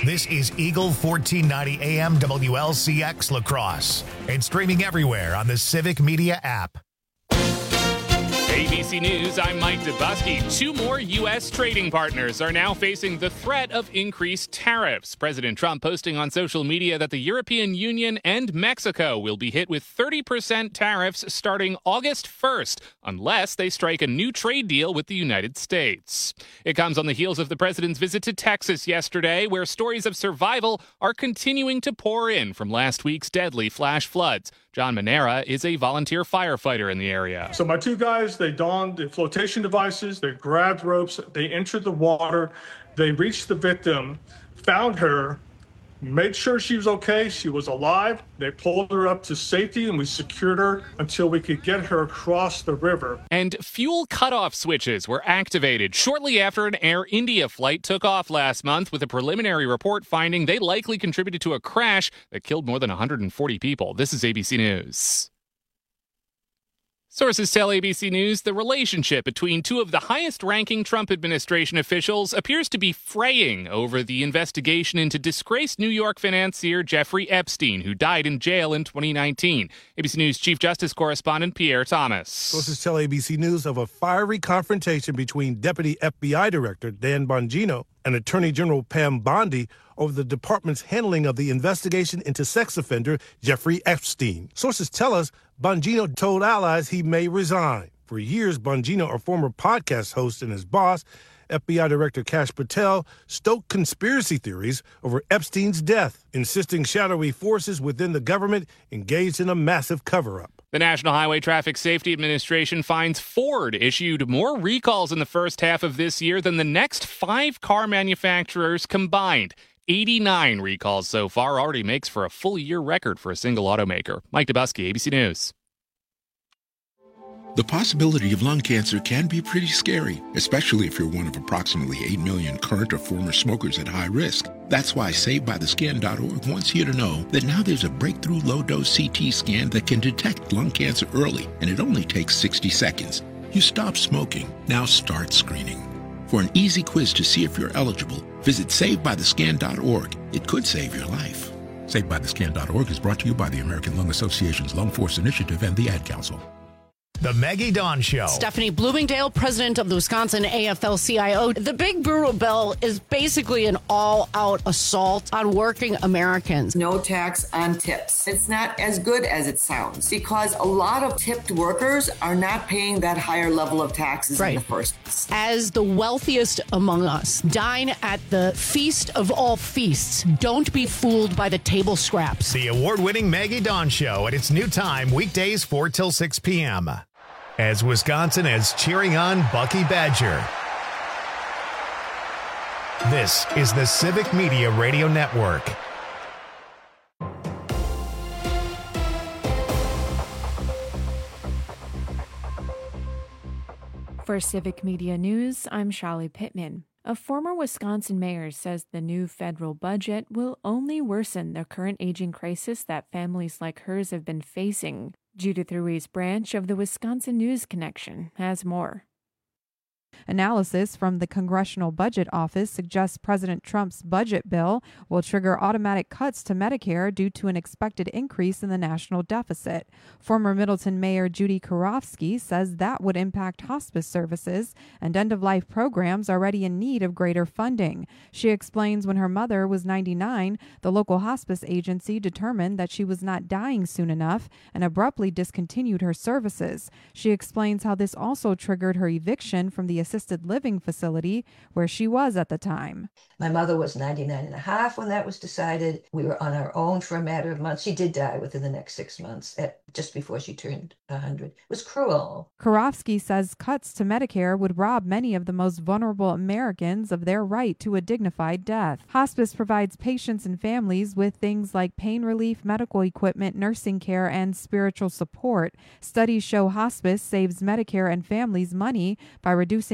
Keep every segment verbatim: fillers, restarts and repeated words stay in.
This is Eagle fourteen ninety A M W L C X La Crosse and streaming everywhere on the Civic Media app. A B C News, I'm Mike Dubusky. Two more U S trading partners are now facing the threat of increased tariffs. President Trump posting on social media that the European Union and Mexico will be hit with thirty percent tariffs starting August first, unless they strike a new trade deal with the United States. It comes on the heels of the president's visit to Texas yesterday, where stories of survival are continuing to pour in from last week's deadly flash floods. John Manera is a volunteer firefighter in the area. So my two guys, they donned the flotation devices, they grabbed ropes, they entered the water, they reached the victim, found her, made sure she was okay, she was alive. They pulled her up to safety and we secured her until we could get her across the river. And fuel cutoff switches were activated shortly after an Air India flight took off last month, with a preliminary report finding they likely contributed to a crash that killed more than one hundred forty people. This is A B C News. Sources tell A B C News the relationship between two of the highest-ranking Trump administration officials appears to be fraying over the investigation into disgraced New York financier Jeffrey Epstein, who died in jail in twenty nineteen. A B C News Chief Justice Correspondent Pierre Thomas. Sources tell A B C News of a fiery confrontation between Deputy F B I Director Dan Bongino and Attorney General Pam Bondi over the department's handling of the investigation into sex offender Jeffrey Epstein. Sources tell us Bongino told allies he may resign. For years, Bongino, a former podcast host, and his boss, F B I Director Kash Patel, stoked conspiracy theories over Epstein's death, insisting shadowy forces within the government engaged in a massive cover-up. The National Highway Traffic Safety Administration finds Ford issued more recalls in the first half of this year than the next five car manufacturers combined. eighty-nine recalls so far, already makes for a full year record for a single automaker. Mike Dubusky, A B C News. The possibility of lung cancer can be pretty scary, especially if you're one of approximately eight million current or former smokers at high risk. That's why Saved By The Scan dot org wants you to know that now there's a breakthrough low-dose C T scan that can detect lung cancer early, and it only takes sixty seconds. You stop smoking, now start screening. For an easy quiz to see if you're eligible, visit Saved By The Scan dot org. It could save your life. Saved By The Scan dot org is brought to you by the American Lung Association's Lung Force Initiative and the Ad Council. The Maggie Dawn Show. Stephanie Bloomingdale, president of the Wisconsin A F L C I O. The Big Brutal Bill is basically an all-out assault on working Americans. No tax on tips. It's not as good as it sounds because a lot of tipped workers are not paying that higher level of taxes right. in the first place. As the wealthiest among us, dine at the feast of all feasts. Don't be fooled by the table scraps. The award-winning Maggie Dawn Show at its new time, weekdays four till six p.m. As Wisconsin is cheering on Bucky Badger. This is the Civic Media Radio Network. For Civic Media News, I'm Shali Pittman. A former Wisconsin mayor says the new federal budget will only worsen the current aging crisis that families like hers have been facing. Judith Ruiz Branch of the Wisconsin News Connection has more. Analysis from the Congressional Budget Office suggests President Trump's budget bill will trigger automatic cuts to Medicare due to an expected increase in the national deficit. Former Middleton Mayor Judy Karofsky says that would impact hospice services and end-of-life programs already in need of greater funding. She explains when her mother was ninety-nine, the local hospice agency determined that she was not dying soon enough and abruptly discontinued her services. She explains how this also triggered her eviction from the assisted living facility where she was at the time. My mother was ninety-nine and a half when that was decided. We were on our own for a matter of months. She did die within the next six months, at, just before she turned one hundred. It was cruel. Karofsky says cuts to Medicare would rob many of the most vulnerable Americans of their right to a dignified death. Hospice provides patients and families with things like pain relief, medical equipment, nursing care, and spiritual support. Studies show hospice saves Medicare and families money by reducing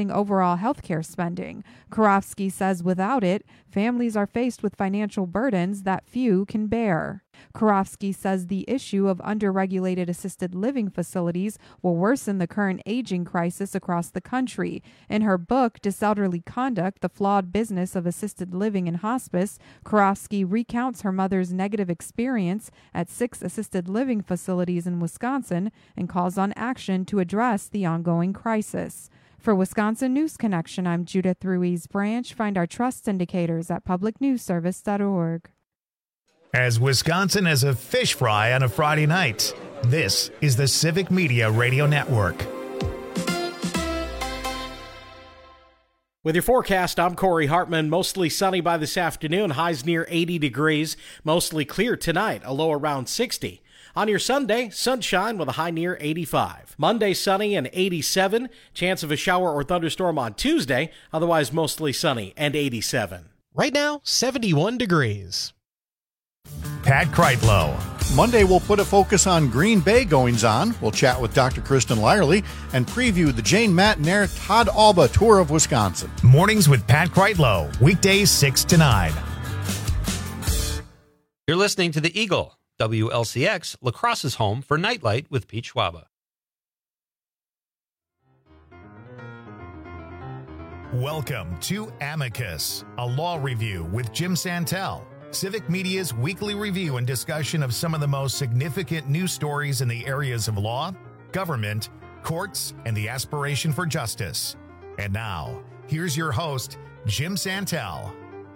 boosting overall healthcare spending. Karofsky says without it, families are faced with financial burdens that few can bear. Karofsky says the issue of underregulated assisted living facilities will worsen the current aging crisis across the country. In her book, Disorderly Conduct, The Flawed Business of Assisted Living and Hospice, Karofsky recounts her mother's negative experience at six assisted living facilities in Wisconsin and calls on action to address the ongoing crisis. For Wisconsin News Connection, I'm Judith Ruiz Branch. Find our trust indicators at public news service dot org. As Wisconsin has a fish fry on a Friday night, this is the Civic Media Radio Network. With your forecast, I'm Corey Hartman. Mostly sunny by this afternoon, highs near eighty degrees. Mostly clear tonight, a low around sixty. On your Sunday, sunshine with a high near eighty-five. Monday, sunny and eighty-seven. Chance of a shower or thunderstorm on Tuesday, otherwise mostly sunny and eighty-seven. Right now, seventy-one degrees. Pat Kreitlow. Monday, we'll put a focus on Green Bay goings-on. We'll chat with Doctor Kristen Lyerly and preview the Jane Matnair Todd Alba Tour of Wisconsin. Mornings with Pat Kreitlow, weekdays six to nine. You're listening to The Eagle, W L C X, La Crosse's home for Nightlight with Pete Schwaba. Welcome to Amicus, a law review with Jim Santel. Civic Media's weekly review and discussion of some of the most significant news stories in the areas of law, government, courts, and the aspiration for justice. And now, here's your host, Jim Santel.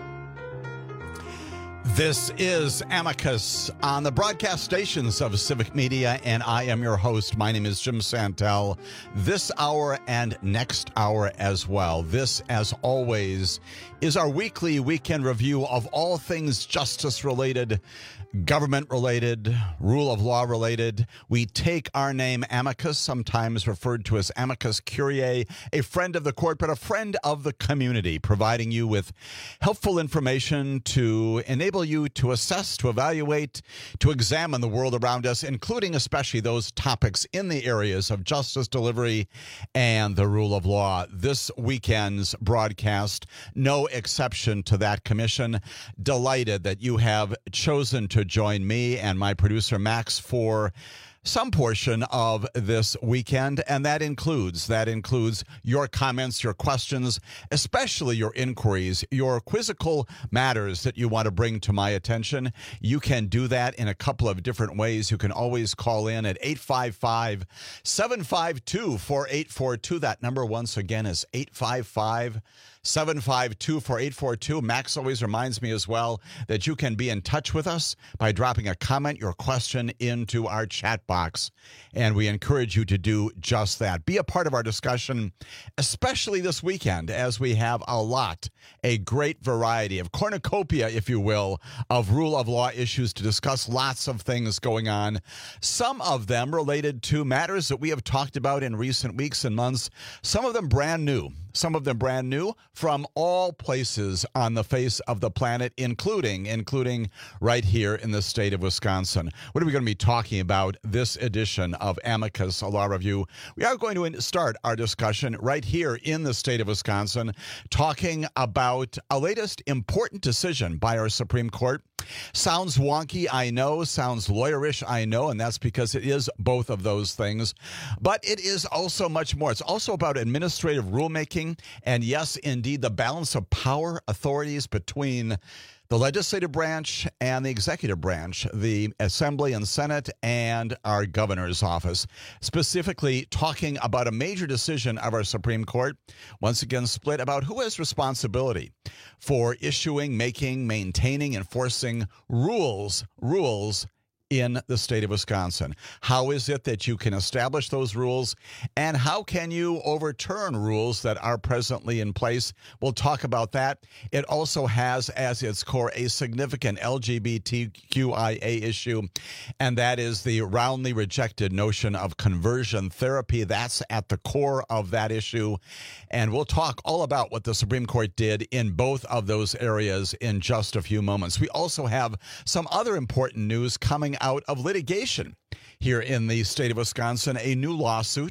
This is Amicus on the broadcast stations of Civic Media, and I am your host. My name is Jim Santel. This hour and next hour as well. This, as always, is our weekly weekend review of all things justice-related, government-related, rule of law-related. We take our name Amicus, sometimes referred to as Amicus Curiae, a friend of the court, but a friend of the community, providing you with helpful information to enable you to assess, to evaluate, to examine the world around us, including especially those topics in the areas of justice delivery and the rule of law. This weekend's broadcast, no exception to that commission. Delighted that you have chosen to join me and my producer Max for some portion of this weekend, and that includes that includes your comments, your questions, especially your inquiries, your quizzical matters that you want to bring to my attention. You can do that in a couple of different ways. You can always call in at eight five five, seven five two, four eight four two. That number once again is eight five five, seven five two, four eight four two. Max always reminds me as well that you can be in touch with us by dropping a comment, your question, into our chat box. And we encourage you to do just that. Be a part of our discussion, especially this weekend, as we have a lot, a great variety of cornucopia, if you will, of rule of law issues to discuss. Lots of things going on, some of them related to matters that we have talked about in recent weeks and months, some of them brand new. Some of them brand new from all places on the face of the planet, including including right here in the state of Wisconsin. What are we going to be talking about this edition of Amicus, a law review? We are going to start our discussion right here in the state of Wisconsin, talking about a latest important decision by our Supreme Court. Sounds wonky, I know. Sounds lawyerish, I know, and that's because it is both of those things. But it is also much more. It's also about administrative rulemaking, and yes, indeed, the balance of power authorities between the legislative branch and the executive branch, the Assembly and Senate, and our governor's office, specifically talking about a major decision of our Supreme Court, once again split about who has responsibility for issuing, making, maintaining, enforcing rules, rules in the state of Wisconsin. How is it that you can establish those rules, and how can you overturn rules that are presently in place? We'll talk about that. It also has as its core a significant L G B T Q I A issue, and that is the roundly rejected notion of conversion therapy. That's at the core of that issue, and we'll talk all about what the Supreme Court did in both of those areas in just a few moments. We also have some other important news coming out of litigation here in the state of Wisconsin. A new lawsuit,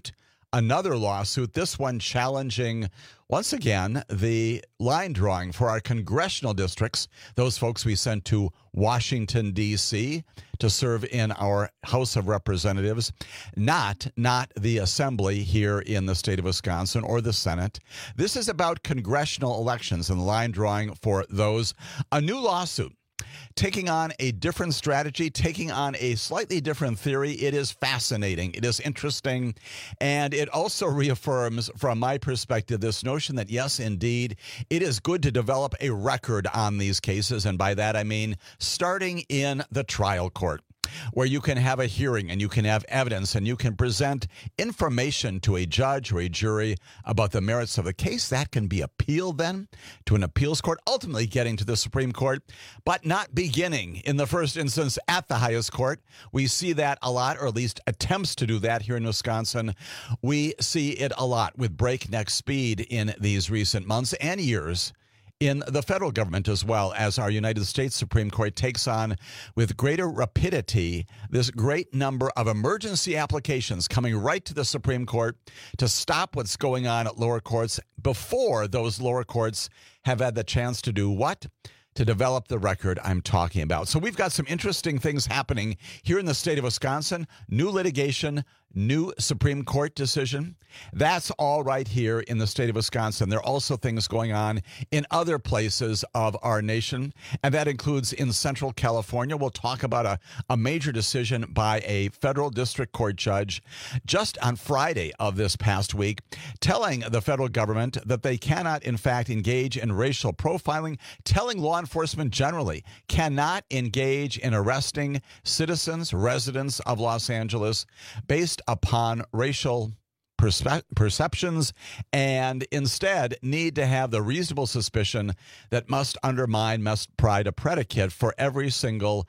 another lawsuit, this one challenging, once again, the line drawing for our congressional districts, those folks we sent to Washington, D C to serve in our House of Representatives, not, not the Assembly here in the state of Wisconsin or the Senate. This is about congressional elections and the line drawing for those. A new lawsuit taking on a different strategy, taking on a slightly different theory. It is fascinating. It is interesting. And it also reaffirms, from my perspective, this notion that, yes, indeed, it is good to develop a record on these cases. And by that, I mean starting in the trial court, where you can have a hearing and you can have evidence and you can present information to a judge or a jury about the merits of the case. That can be appealed then to an appeals court, ultimately getting to the Supreme Court, but not beginning in the first instance at the highest court. We see that a lot, or at least attempts to do that here in Wisconsin. We see it a lot with breakneck speed in these recent months and years in the federal government, as well as our United States Supreme Court takes on with greater rapidity this great number of emergency applications coming right to the Supreme Court to stop what's going on at lower courts before those lower courts have had the chance to do what? To develop the record I'm talking about. So we've got some interesting things happening here in the state of Wisconsin. New litigation, new Supreme Court decision. That's all right here in the state of Wisconsin. There are also things going on in other places of our nation, and that includes in Central California. We'll talk about a, a major decision by a federal district court judge just on Friday of this past week, telling the federal government that they cannot, in fact, engage in racial profiling, telling law enforcement generally cannot engage in arresting citizens, residents of Los Angeles based upon racial Perspe- perceptions, and instead need to have the reasonable suspicion that must undermine, must provide a predicate for every single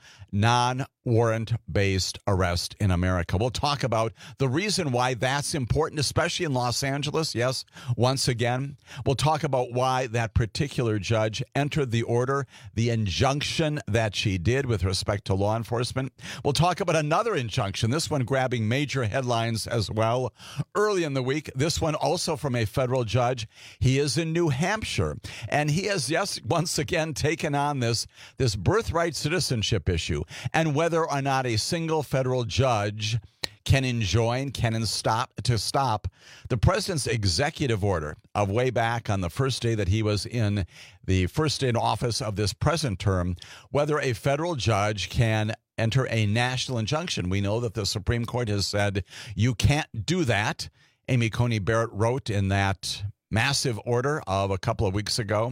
non-warrant-based arrest in America. We'll talk about the reason why that's important, especially in Los Angeles. Yes, once again, we'll talk about why that particular judge entered the order, the injunction that she did with respect to law enforcement. We'll talk about another injunction, this one grabbing major headlines as well. Early in the week, this one also from a federal judge. He is in New Hampshire, and he has, yes, once again taken on this, this birthright citizenship issue, and whether or not a single federal judge can enjoin, can stop to stop the president's executive order of way back on the first day that he was in the first day in office of this present term, whether a federal judge can enter a national injunction. We know that the Supreme Court has said you can't do that. Amy Coney Barrett wrote in that massive order of a couple of weeks ago.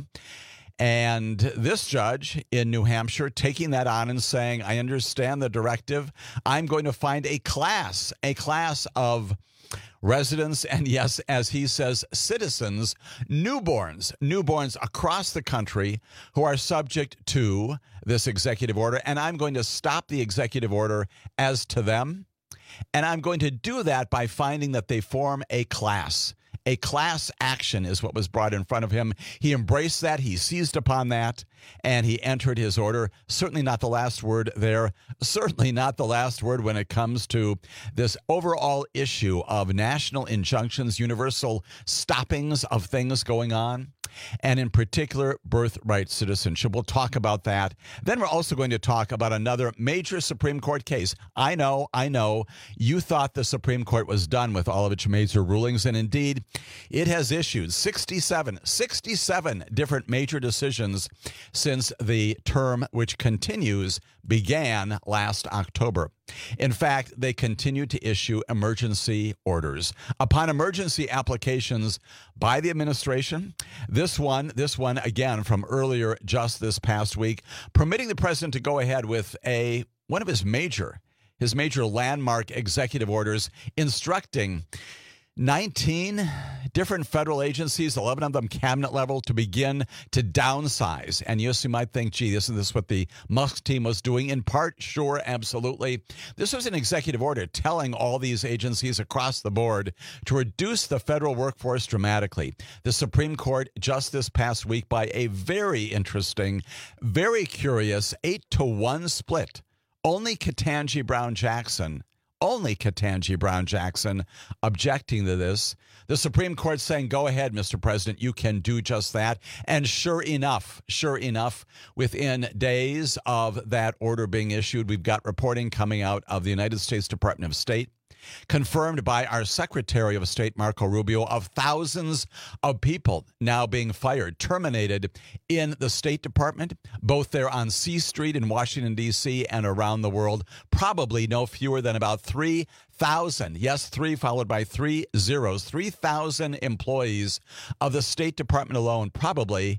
And this judge in New Hampshire taking that on and saying, I understand the directive. I'm going to find a class, a class of residents, and yes, as he says, citizens, newborns, newborns across the country who are subject to this executive order. And I'm going to stop the executive order as to them. And I'm going to do that by finding that they form a class. A class action is what was brought in front of him. He embraced that. He seized upon that, and he entered his order. Certainly not the last word there. Certainly not the last word when it comes to this overall issue of national injunctions, universal stoppings of things going on, and in particular, birthright citizenship. We'll talk about that. Then we're also going to talk about another major Supreme Court case. I know, I know, you thought the Supreme Court was done with all of its major rulings, and indeed, it has issued sixty-seven, sixty-seven different major decisions since the term, which continues, began last October. In fact, they continue to issue emergency orders upon emergency applications by the administration. This one, this one again from earlier just this past week, permitting the president to go ahead with a one of his major, his major landmark executive orders instructing nineteen different federal agencies, eleven of them cabinet level, to begin to downsize. And yes, you might think, gee, isn't this what the Musk team was doing? In part, sure, absolutely. This was an executive order telling all these agencies across the board to reduce the federal workforce dramatically. The Supreme Court just this past week, by a very interesting, very curious eight to one split, only Ketanji Brown Jackson only Ketanji Brown Jackson, objecting to this. The Supreme Court saying, go ahead, Mister President, you can do just that. And sure enough, sure enough, within days of that order being issued, we've got reporting coming out of the United States Department of State, confirmed by our Secretary of State, Marco Rubio, of thousands of people now being fired, terminated in the State Department, both there on C Street in Washington, D C, and around the world. Probably no fewer than about three thousand. Yes, three followed by three zeros. three thousand employees of the State Department alone, probably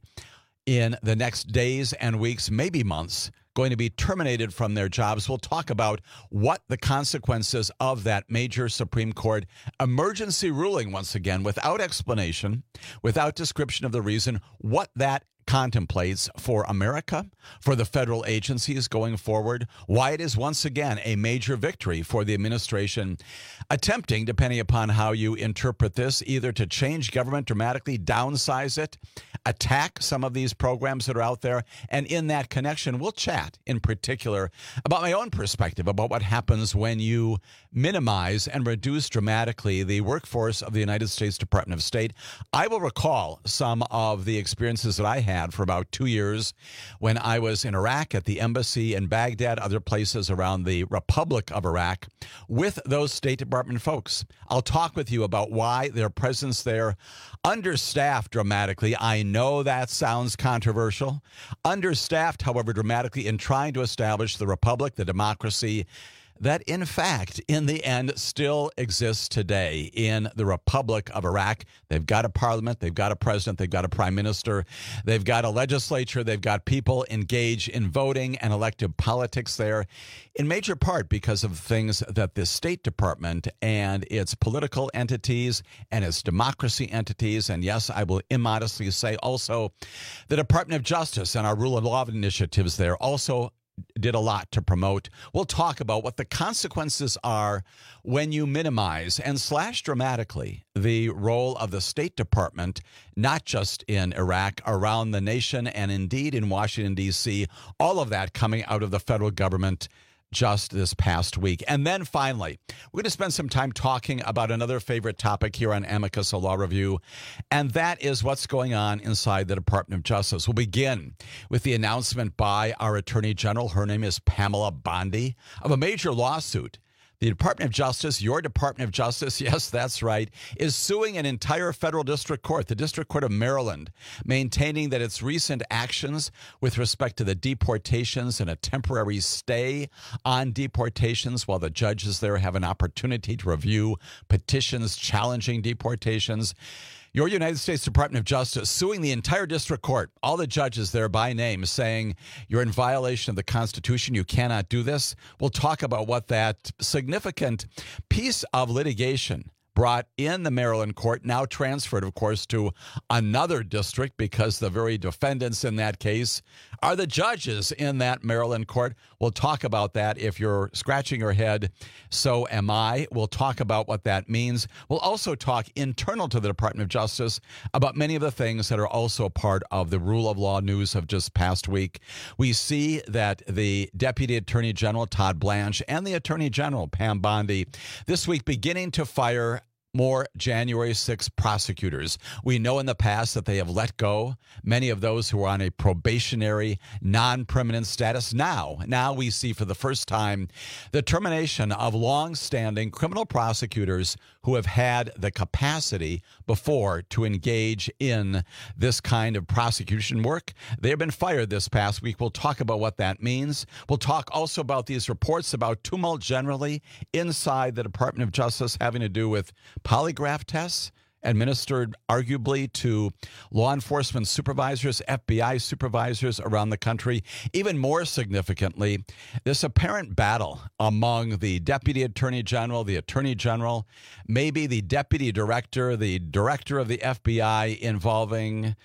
in the next days and weeks, maybe months, going to be terminated from their jobs. We'll talk about what the consequences of that major Supreme Court emergency ruling, once again, without explanation, without description of the reason, what that contemplates for America, for the federal agencies going forward, why it is once again a major victory for the administration attempting, depending upon how you interpret this, either to change government dramatically, downsize it, attack some of these programs that are out there. And in that connection, we'll chat in particular about my own perspective about what happens when you minimize and reduce dramatically the workforce of the United States Department of State. I will recall some of the experiences that I had for about two years when I was in Iraq at the embassy in Baghdad, other places around the Republic of Iraq, with those State Department folks. I'll talk with you about why their presence there, understaffed dramatically. I know that sounds controversial. Understaffed, however, dramatically in trying to establish the Republic, the democracy that, in fact, in the end, still exists today in the Republic of Iraq. They've got a parliament, they've got a president, they've got a prime minister, they've got a legislature, they've got people engaged in voting and elective politics there, in major part because of things that the State Department and its political entities and its democracy entities, and yes, I will immodestly say also the Department of Justice and our rule of law initiatives there also did a lot to promote. We'll talk about what the consequences are when you minimize and slash dramatically the role of the State Department, not just in Iraq, around the nation, and indeed in Washington, D C, all of that coming out of the federal government just this past week. And then finally, we're going to spend some time talking about another favorite topic here on Amicus, a law review, and that is what's going on inside the Department of Justice. We'll begin with the announcement by our Attorney General, her name is Pamela Bondi, of a major lawsuit. The Department of Justice, your Department of Justice, yes, that's right, is suing an entire federal district court, the District Court of Maryland, maintaining that its recent actions with respect to the deportations and a temporary stay on deportations while the judges there have an opportunity to review petitions challenging deportations. Your United States Department of Justice suing the entire district court, all the judges there by name, saying you're in violation of the Constitution. You cannot do this. We'll talk about what that significant piece of litigation brought in the Maryland court, now transferred, of course, to another district because the very defendants in that case are the judges in that Maryland court. We'll talk about that. If you're scratching your head, so am I. We'll talk about what that means. We'll also talk internal to the Department of Justice about many of the things that are also part of the rule of law news of just past week. We see that the Deputy Attorney General, Todd Blanche, and the Attorney General, Pam Bondi, this week beginning to fire more January sixth prosecutors. We know in the past that they have let go many of those who are on a probationary, non-permanent status. Now, now we see for the first time the termination of long-standing criminal prosecutors who have had the capacity before to engage in this kind of prosecution work. They have been fired this past week. We'll talk about what that means. We'll talk also about these reports about tumult generally inside the Department of Justice having to do with polygraph tests administered arguably to law enforcement supervisors, F B I supervisors around the country. Even more significantly, this apparent battle among the Deputy Attorney General, the Attorney General, maybe the Deputy Director, the Director of the F B I, involving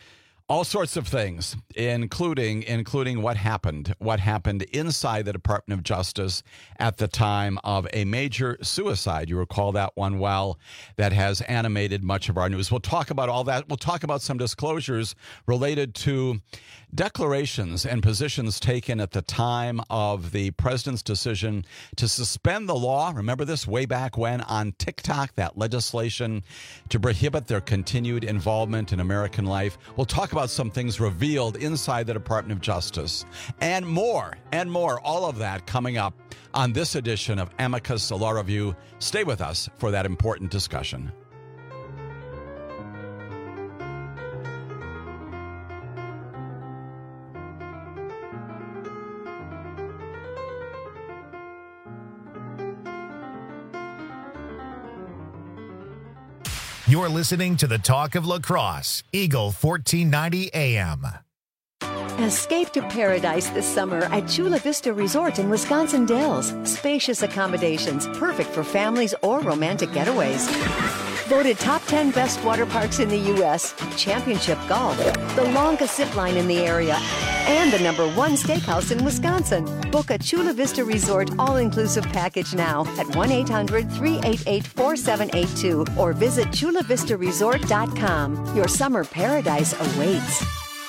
All sorts of things, including including what happened, what happened inside the Department of Justice at the time of a major suicide. You recall that one well, that has animated much of our news. We'll talk about all that. We'll talk about some disclosures related to declarations and positions taken at the time of the president's decision to suspend the law. Remember this way back when on TikTok, that legislation to prohibit their continued involvement in American life. We'll talk about some things revealed inside the Department of Justice and more and more. All of that coming up on this edition of Amicus Law Review. Stay with us for that important discussion. You're listening to the Talk of La Crosse, Eagle fourteen ninety A M. Escape to paradise this summer at Chula Vista Resort in Wisconsin Dells. Spacious accommodations, perfect for families or romantic getaways. Voted top ten best water parks in the U S, championship golf, the longest zip line in the area, and the number one steakhouse in Wisconsin. Book a Chula Vista Resort all-inclusive package now at one eight hundred, three eight eight, four seven eight two or visit chula vista resort dot com. Your summer paradise awaits.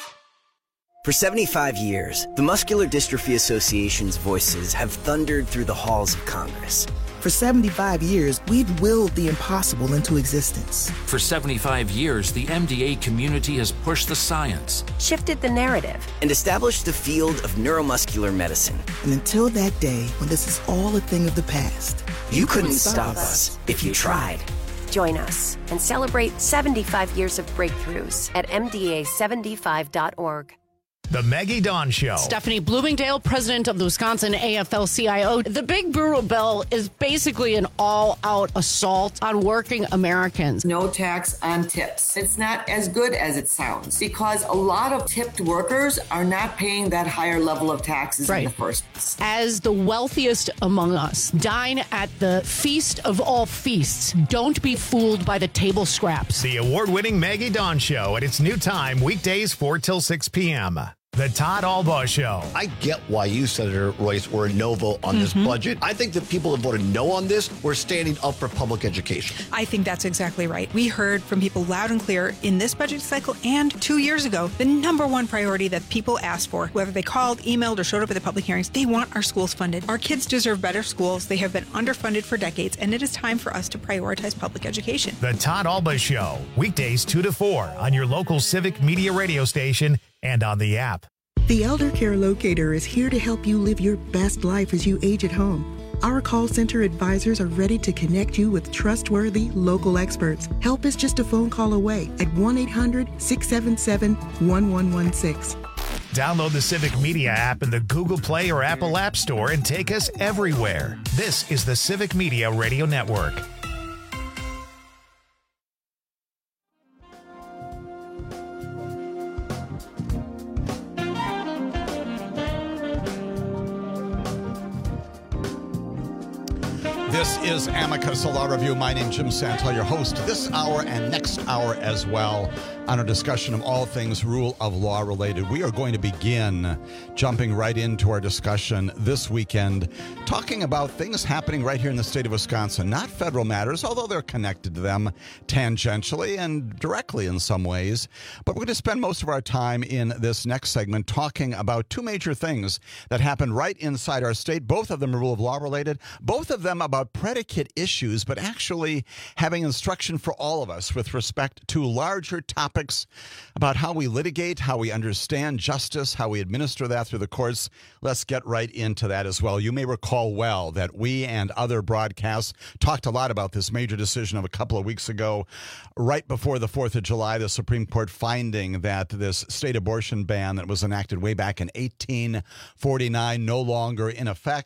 For seventy-five years, the Muscular Dystrophy Association's voices have thundered through the halls of Congress. For seventy-five years, we've willed the impossible into existence. For seventy-five years, the M D A community has pushed the science, shifted the narrative, and established the field of neuromuscular medicine. And until that day when this is all a thing of the past, you, you couldn't, couldn't stop us if you tried. Join us and celebrate seventy-five years of breakthroughs at M D A seventy-five dot org. The Maggie Dawn Show. Stephanie Bloomingdale, president of the Wisconsin A F L C I O. The Big Brutal Bill is basically an all-out assault on working Americans. No tax on tips. It's not as good as it sounds because a lot of tipped workers are not paying that higher level of taxes right. in the first place. As the wealthiest among us, dine at the feast of all feasts. Don't be fooled by the table scraps. The award-winning Maggie Dawn Show at its new time, weekdays four till six p.m. The Todd Albaugh Show. I get why you, Senator Royce, were a no vote on mm-hmm. this budget. I think the people that voted no on this were standing up for public education. I think that's exactly right. We heard from people loud and clear in this budget cycle and two years ago, the number one priority that people asked for, whether they called, emailed, or showed up at the public hearings, they want our schools funded. Our kids deserve better schools. They have been underfunded for decades, and it is time for us to prioritize public education. The Todd Albaugh Show, weekdays two to four on your local Civic Media radio station and on the app. The Elder Care Locator is here to help you live your best life as you age at home. Our call center advisors are ready to connect you with trustworthy local experts. Help is just a phone call away at one eight hundred, six seven seven, one one one six. Download the Civic Media app in the Google Play or Apple App Store and take us everywhere. This is the Civic Media Radio Network. This is Amicus Law Review. My name is Jim Santel, your host this hour and next hour as well on a discussion of all things rule of law related. We are going to begin jumping right into our discussion this weekend, talking about things happening right here in the state of Wisconsin, not federal matters, although they're connected to them tangentially and directly in some ways. But we're going to spend most of our time in this next segment talking about two major things that happened right inside our state, both of them rule of law related, both of them about predicate issues, but actually having instruction for all of us with respect to larger topics about how we litigate, how we understand justice, how we administer that through the courts. Let's get right into that as well. You may recall well that we and other broadcasts talked a lot about this major decision of a couple of weeks ago, right before the fourth of July, the Supreme Court finding that this state abortion ban that was enacted way back in eighteen forty-nine no longer in effect.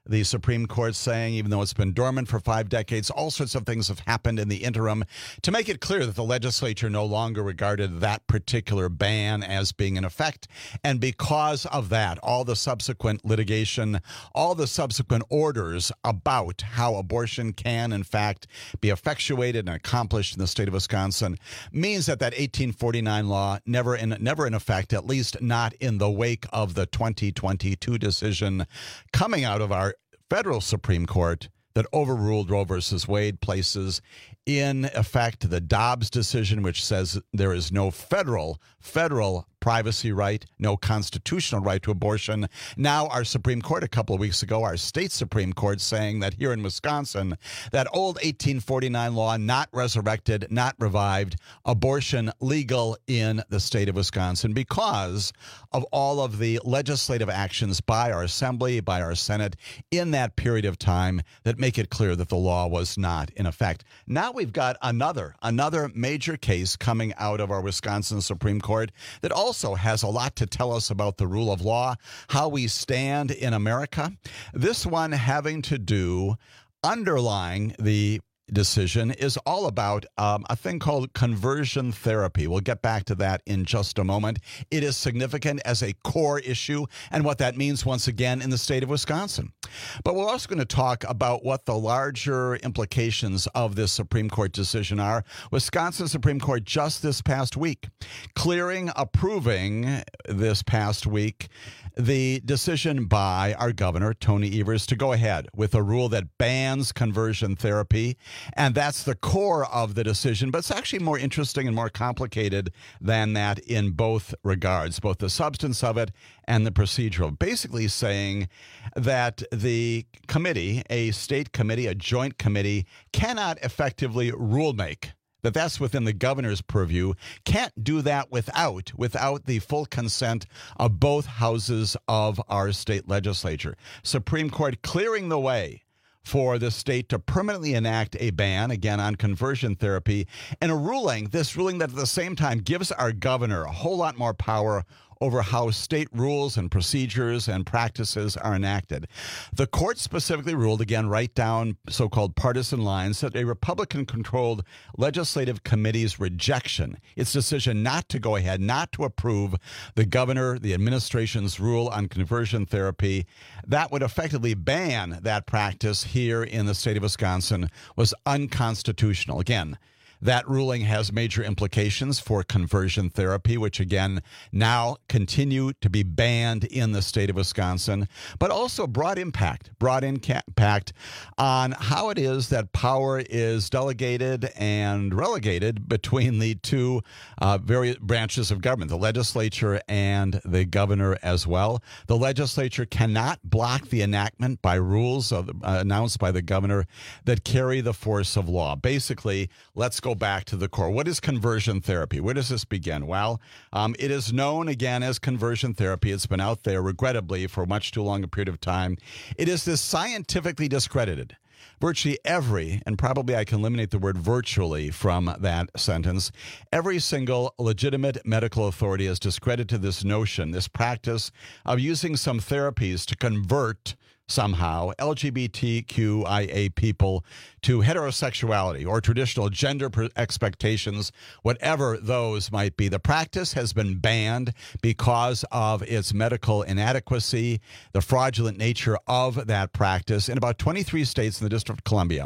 The Supreme Court saying, even though it's been dormant for five decades, all sorts of things have happened in the interim to make it clear that the legislature no longer regarded that particular ban as being in effect. And because of that, all the subsequent litigation, all the subsequent orders about how abortion can, in fact, be effectuated and accomplished in the state of Wisconsin means that that eighteen forty-nine law never in never in effect, at least not in the wake of the twenty twenty-two decision coming out of our federal Supreme Court that overruled Roe versus Wade, places in effect the Dobbs decision, which says there is no federal federal privacy right, no constitutional right to abortion. Now our Supreme Court a couple of weeks ago, our state Supreme Court saying that here in Wisconsin, that old eighteen forty-nine law not resurrected, not revived, abortion legal in the state of Wisconsin because of all of the legislative actions by our Assembly, by our Senate in that period of time that make it clear that the law was not in effect. Now we've got another, another major case coming out of our Wisconsin Supreme Court that also also has a lot to tell us about the rule of law, how we stand in America. This one having to do, underlying the decision, is all about um, a thing called conversion therapy. We'll get back to that in just a moment. It is significant as a core issue and what that means once again in the state of Wisconsin. But we're also going to talk about what the larger implications of this Supreme Court decision are. Wisconsin Supreme Court just this past week, clearing, approving this past week, the decision by our governor, Tony Evers, to go ahead with a rule that bans conversion therapy. And that's the core of the decision. But it's actually more interesting and more complicated than that in both regards, both the substance of it and the procedural. Basically saying that the committee, a state committee, a joint committee, cannot effectively rule make. That that's within the governor's purview, can't do that without without the full consent of both houses of our state legislature. Supreme Court clearing the way for the state to permanently enact a ban, again, on conversion therapy, and a ruling, this ruling that at the same time gives our governor a whole lot more power over how state rules and procedures and practices are enacted. The court specifically ruled, again, right down so-called partisan lines, that a Republican-controlled legislative committee's rejection, its decision not to go ahead, not to approve the governor, the administration's rule on conversion therapy, that would effectively ban that practice here in the state of Wisconsin, was unconstitutional. Again, that ruling has major implications for conversion therapy, which, again, now continue to be banned in the state of Wisconsin, but also broad impact, broad impact on how it is that power is delegated and relegated between the two uh, various branches of government, the legislature and the governor as well. The legislature cannot block the enactment by rules of, uh, announced by the governor that carry the force of law. Basically, let's go back to the core. What is conversion therapy? Where does this begin? Well, um, it is known, again, as conversion therapy. It's been out there, regrettably, for much too long a period of time. It is this scientifically discredited. Virtually every, and probably I can eliminate the word virtually from that sentence, every single legitimate medical authority has discredited this notion, this practice of using some therapies to convert somehow L G B T Q I A people to heterosexuality or traditional gender expectations, whatever those might be. The practice has been banned because of its medical inadequacy, the fraudulent nature of that practice in about twenty-three states in the District of Columbia.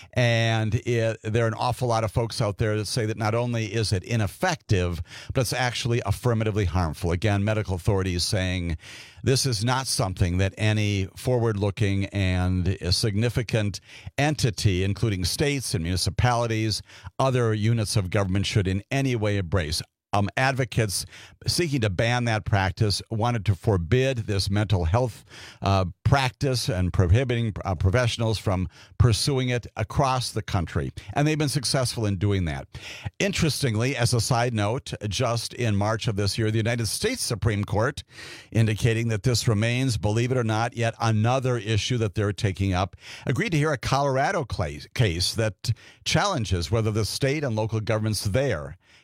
And it, there are an awful lot of folks out there that say that not only is it ineffective, but it's actually affirmatively harmful. Again, medical authorities saying this is not something that any forward-looking and a significant entity, including states and municipalities, other units of government, should in any way embrace. Um, advocates seeking to ban that practice wanted to forbid this mental health uh, practice and prohibiting uh, professionals from pursuing it across the country. And they've been successful in doing that. Interestingly, as a side note, just in March of this year, the United States Supreme Court indicating that this remains, believe it or not, yet another issue that they're taking up, agreed to hear a Colorado case that challenges whether the state and local governments there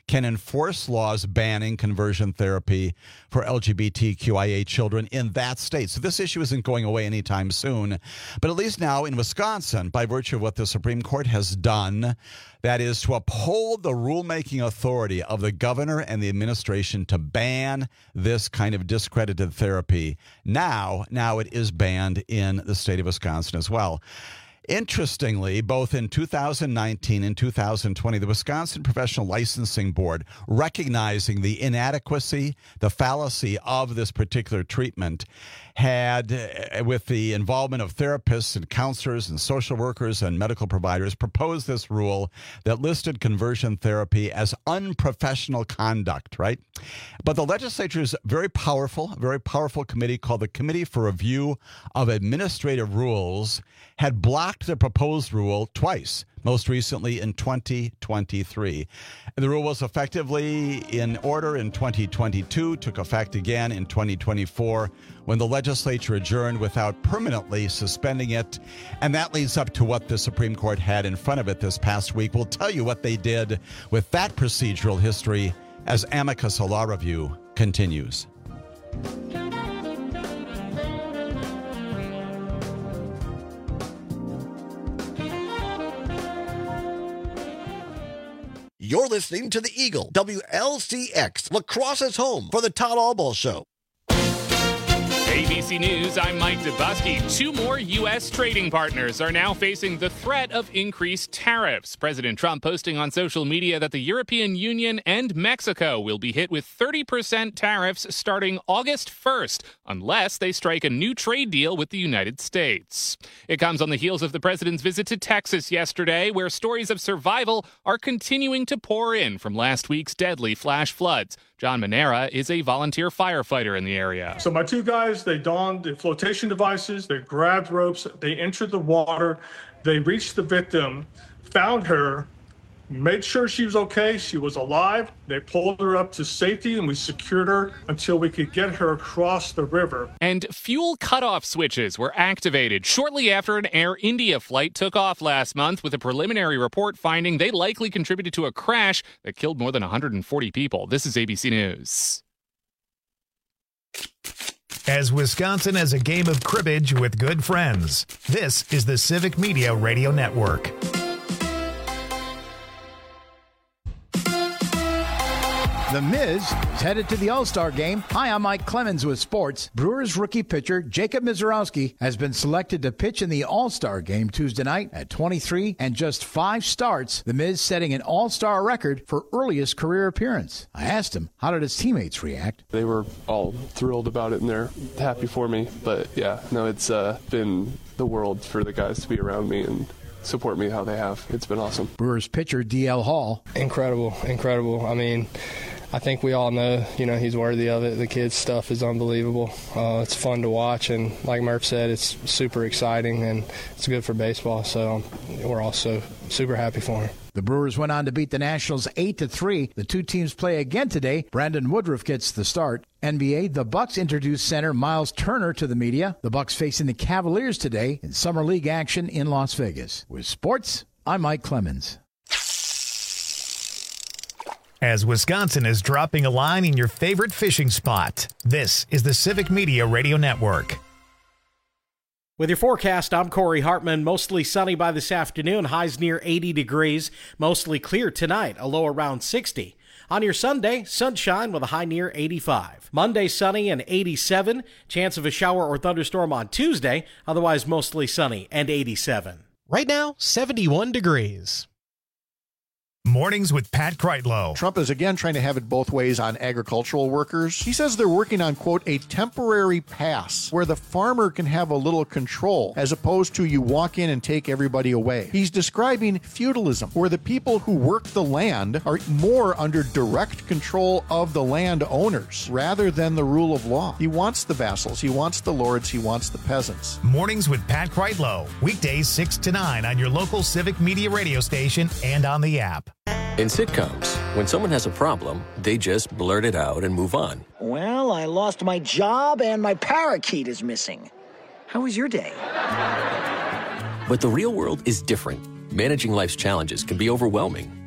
can enforce laws banning conversion therapy for L G B T Q I A children in that state. So this issue isn't going away anytime soon. But at least now in Wisconsin, by virtue of what the Supreme Court has done, that is to uphold the rulemaking authority of the governor and the administration to ban this kind of discredited therapy. Now, now it is banned in the state of Wisconsin as well. Interestingly, both in two thousand nineteen and two thousand twenty, the Wisconsin Professional Licensing Board, recognizing the inadequacy, the fallacy of this particular treatment, had, with the involvement of therapists and counselors and social workers and medical providers, proposed this rule that listed conversion therapy as unprofessional conduct, right? But the legislature is very powerful, a very powerful committee called the Committee for Review of Administrative Rules, had blocked the proposed rule twice, most recently in twenty twenty-three. The rule was effectively in order in twenty twenty-two, took effect again in twenty twenty-four, when the legislature adjourned without permanently suspending it. And that leads up to what the Supreme Court had in front of it this past week. We'll tell you what they did with that procedural history as Amicus Law Review continues. You're listening to the Eagle, W L C X, Lacrosse's home for the Todd Albaugh Show. A B C News, I'm Mike Dubusky. Two more U S trading partners are now facing the threat of increased tariffs. President Trump posting on social media that the European Union and Mexico will be hit with thirty percent tariffs starting August first, unless they strike a new trade deal with the United States. It comes on the heels of the president's visit to Texas yesterday, where stories of survival are continuing to pour in from last week's deadly flash floods. John Manera is a volunteer firefighter in the area. So my two guys, they donned the flotation devices, they grabbed ropes, they entered the water, they reached the victim, found her, made sure she was okay, she was alive. They pulled her up to safety and we secured her until we could get her across the river. And fuel cutoff switches were activated shortly after an Air India flight took off last month, with a preliminary report finding they likely contributed to a crash that killed more than one hundred forty people. This is A B C News. As Wisconsin has a game of cribbage with good friends, this is the Civic Media Radio Network. The Miz is headed to the All-Star game. Hi, I'm Mike Clemens with sports. Brewers rookie pitcher Jacob Misiorowski has been selected to pitch in the All-Star game Tuesday night. At twenty-three and just five starts, the Miz setting an All-Star record for earliest career appearance. I asked him, how did his teammates react? They were all thrilled about it and they're happy for me. But yeah, no, it's uh, been the world for the guys to be around me and support me how they have. It's been awesome. Brewers pitcher D L Hall. Incredible, incredible. I mean, I think we all know, you know, he's worthy of it. The kid's stuff is unbelievable. Uh, it's fun to watch, and like Murph said, it's super exciting, and it's good for baseball, so we're also super happy for him. The Brewers went on to beat the Nationals eight to three. The two teams play again today. Brandon Woodruff gets the start. N B A, the Bucks introduced center Miles Turner to the media. The Bucks facing the Cavaliers today in Summer League action in Las Vegas. With sports, I'm Mike Clemens. As Wisconsin is dropping a line in your favorite fishing spot, this is the Civic Media Radio Network. With your forecast, I'm Corey Hartman. Mostly sunny by this afternoon, highs near eighty degrees. Mostly clear tonight, a low around sixty. On your Sunday, sunshine with a high near eighty-five. Monday, sunny and eighty-seven. Chance of a shower or thunderstorm on Tuesday, otherwise mostly sunny and eighty-seven. Right now, seventy-one degrees. Mornings with Pat Kreitlow. Trump is again trying to have it both ways on agricultural workers. He says they're working on, quote, a temporary pass where the farmer can have a little control as opposed to you walk in and take everybody away. He's describing feudalism, where the people who work the land are more under direct control of the landowners rather than the rule of law. He wants the vassals, he wants the lords, he wants the peasants. Mornings with Pat Kreitlow. Weekdays six to nine on your local Civic Media radio station and on the app. In sitcoms, when someone has a problem, they just blurt it out and move on. Well, I lost my job and my parakeet is missing. How was your day? But the real world is different. Managing life's challenges can be overwhelming.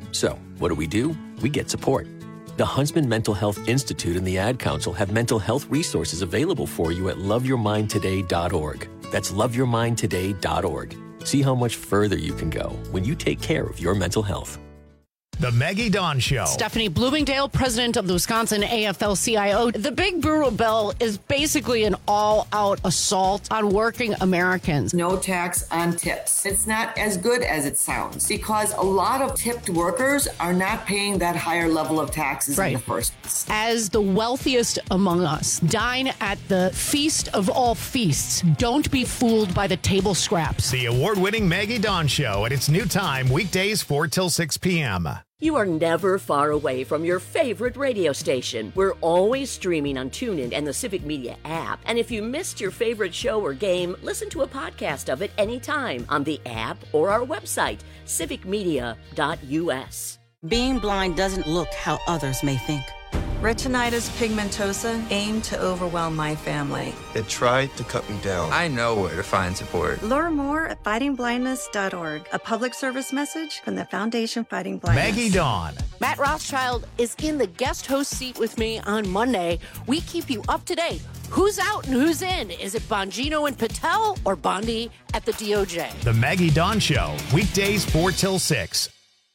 So, what do we do? We get support. The Huntsman Mental Health Institute and the Ad Council have mental health resources available for you at love your mind today dot org. That's love your mind today dot org. See how much further you can go when you take care of your mental health. The Maggie Dawn Show. Stephanie Bloomingdale, president of the Wisconsin A F L C I O. The Big Brutal Bill is basically an all-out assault on working Americans. No tax on tips. It's not as good as it sounds because a lot of tipped workers are not paying that higher level of taxes right. in the first place. As the wealthiest among us, dine at the feast of all feasts. Don't be fooled by the table scraps. The award-winning Maggie Dawn Show at its new time, weekdays four till six p.m. You are never far away from your favorite radio station. We're always streaming on TuneIn and the Civic Media app. And if you missed your favorite show or game, listen to a podcast of it anytime on the app or our website, civic media dot u s. Being blind doesn't look how others may think. Retinitis pigmentosa aimed to overwhelm my family. It tried to cut me down. I know where to find support. Learn more at fighting blindness dot org. A public service message from the Foundation Fighting Blindness. Maggie Dawn. Matt Rothschild is in the guest host seat with me on Monday. We keep you up to date. Who's out and who's in? Is it Bongino and Patel or Bondi at the D O J? The Maggie Dawn Show, weekdays four till six.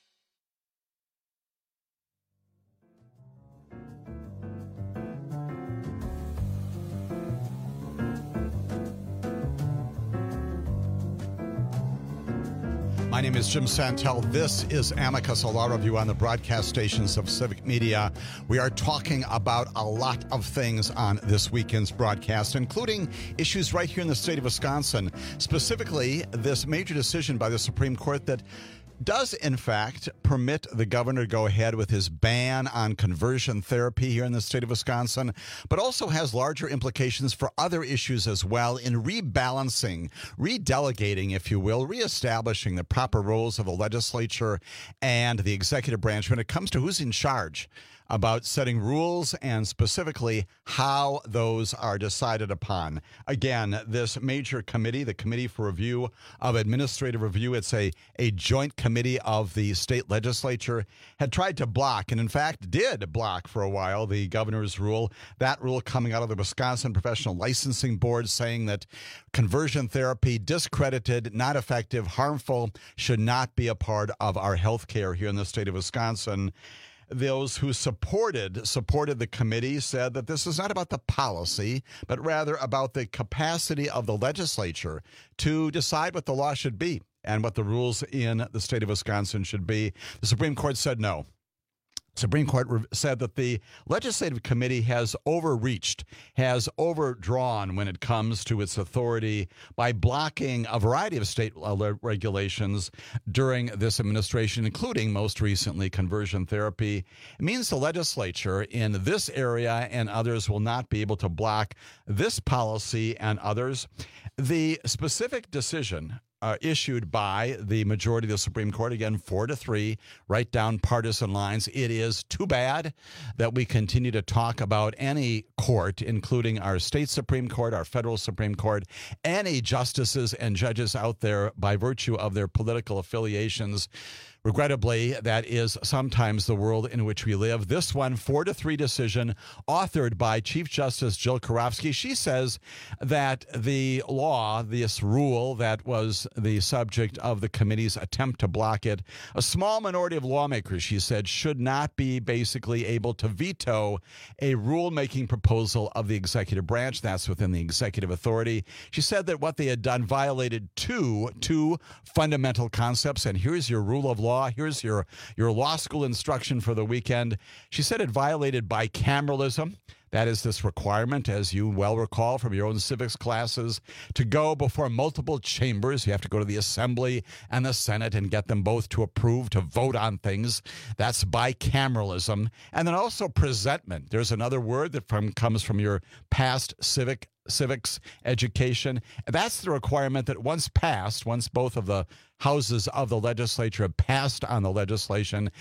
My name is Jim Santel. This is Amicus, a law review on the broadcast stations of Civic Media. We are talking about a lot of things on this weekend's broadcast, including issues right here in the state of Wisconsin, specifically this major decision by the Supreme Court that does, in fact, permit the governor to go ahead with his ban on conversion therapy here in the state of Wisconsin, but also has larger implications for other issues as well in rebalancing, redelegating, if you will, reestablishing the proper roles of the legislature and the executive branch when it comes to who's in charge about setting rules and specifically how those are decided upon. Again, this major committee, the Committee for Review of Administrative Review, it's a, a joint committee of the state legislature, had tried to block, and in fact did block for a while, the governor's rule. That rule coming out of the Wisconsin Professional Licensing Board saying that conversion therapy, discredited, not effective, harmful, should not be a part of our health care here in the state of Wisconsin. Those who supported supported the committee said that this is not about the policy, but rather about the capacity of the legislature to decide what the law should be and what the rules in the state of Wisconsin should be. The Supreme Court said no. Supreme Court said that the legislative committee has overreached, has overdrawn when it comes to its authority by blocking a variety of state regulations during this administration, including most recently conversion therapy. It means the legislature in this area and others will not be able to block this policy and others. The specific decision Uh, issued by the majority of the Supreme Court, again, four to three, right down partisan lines. It is too bad that we continue to talk about any court, including our state Supreme Court, our federal Supreme Court, any justices and judges out there by virtue of their political affiliations. Regrettably, that is sometimes the world in which we live. This one, four to three decision, authored by Chief Justice Jill Karofsky. She says that the law, this rule that was the subject of the committee's attempt to block it, a small minority of lawmakers, she said, should not be basically able to veto a rulemaking proposal of the executive branch. That's within the executive authority. She said that what they had done violated two, two fundamental concepts, and here's your rule of law. Here's your, your law school instruction for the weekend. She said it violated bicameralism. That is this requirement, as you well recall from your own civics classes, to go before multiple chambers. You have to go to the Assembly and the Senate and get them both to approve, to vote on things. That's bicameralism. And then also presentment. There's another word that from, comes from your past civic civics education. That's the requirement that once passed, once both of the houses of the legislature have passed on the legislation,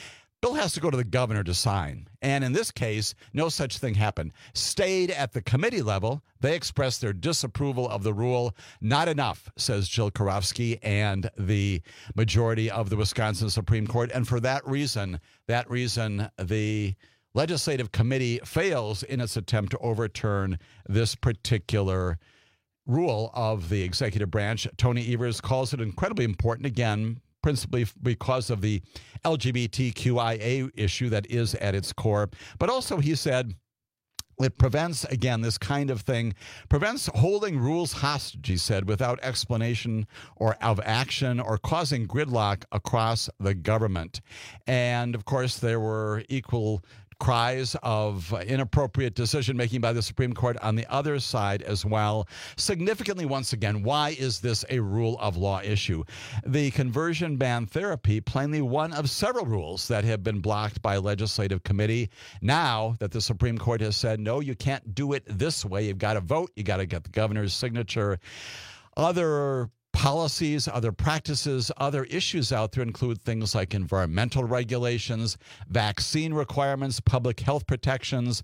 bill has to go to the governor to sign. And in this case, no such thing happened. Stayed at the committee level. They expressed their disapproval of the rule. Not enough, says Jill Karofsky and the majority of the Wisconsin Supreme Court. And for that reason, that reason, the legislative committee fails in its attempt to overturn this particular rule of the executive branch. Tony Evers calls it incredibly important, again, principally because of the L G B T Q I A issue that is at its core. But also, he said, it prevents, again, this kind of thing, prevents holding rules hostage, he said, without explanation or of action or causing gridlock across the government. And, of course, there were equal cries of inappropriate decision-making by the Supreme Court on the other side as well. Significantly, once again, why is this a rule of law issue? The conversion ban therapy, plainly one of several rules that have been blocked by legislative committee. Now that the Supreme Court has said, no, you can't do it this way. You've got to vote. You got to get the governor's signature. Other policies, other practices, other issues out there include things like environmental regulations, vaccine requirements, public health protections.